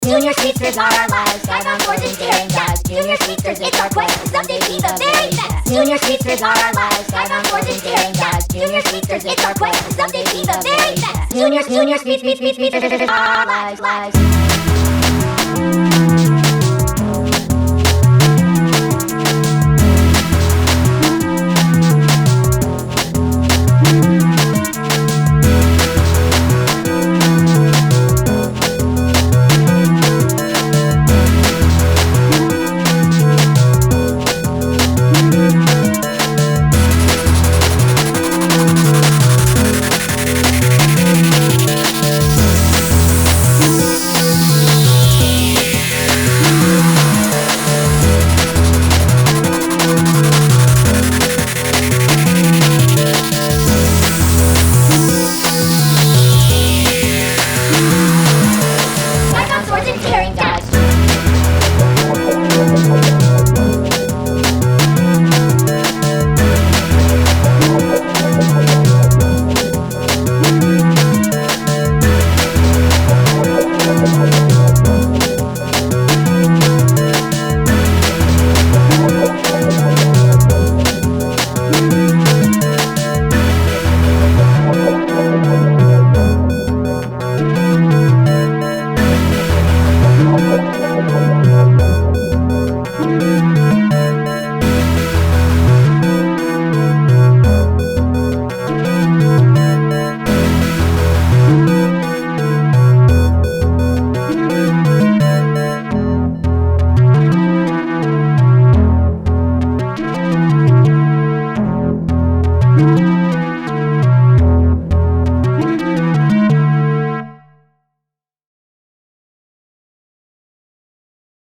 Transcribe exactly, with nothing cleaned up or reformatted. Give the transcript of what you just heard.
Junior speedsters are our lives, drive on boards and daring dives. Junior speedsters, it's our quest to someday be the very best. Junior speedsters are our lives, drive on boards and daring dives. Junior speedsters, it's our quest to someday be the very best. Junior, junior speed, speed, speed, speedsters are our lives, lives.